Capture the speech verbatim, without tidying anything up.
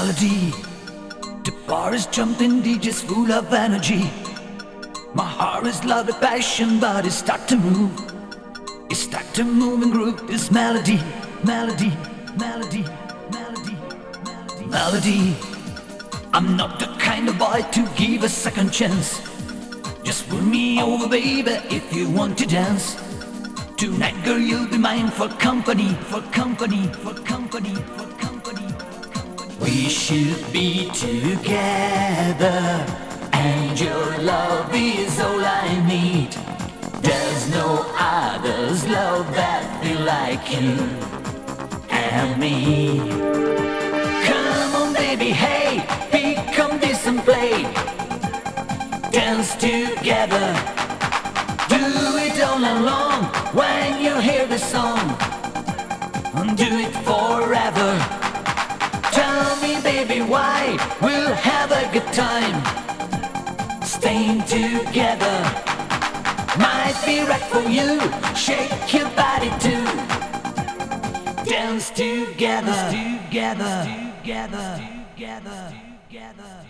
melody. The bar is jumping, D J's full of energy. My heart is love and passion, but it start to move. It start to move and groove. This melody, melody, melody, melody, melody, melody. I'm not the kind of boy to give a second chance. Just pull me over, baby, if you want to dance. Tonight, girl, you'll be mine for company, for company, for company, for company, for company. We should be together, and your love is all I need. There's no others love that feel like you and me. Come on, baby, hey, pick up this and play. Dance together, do it all along. When you hear the song, do it forever. Tell me, baby, why? We'll have a good time. Staying together might be right for you. Shake your body too. Dance together, together, together, together, together.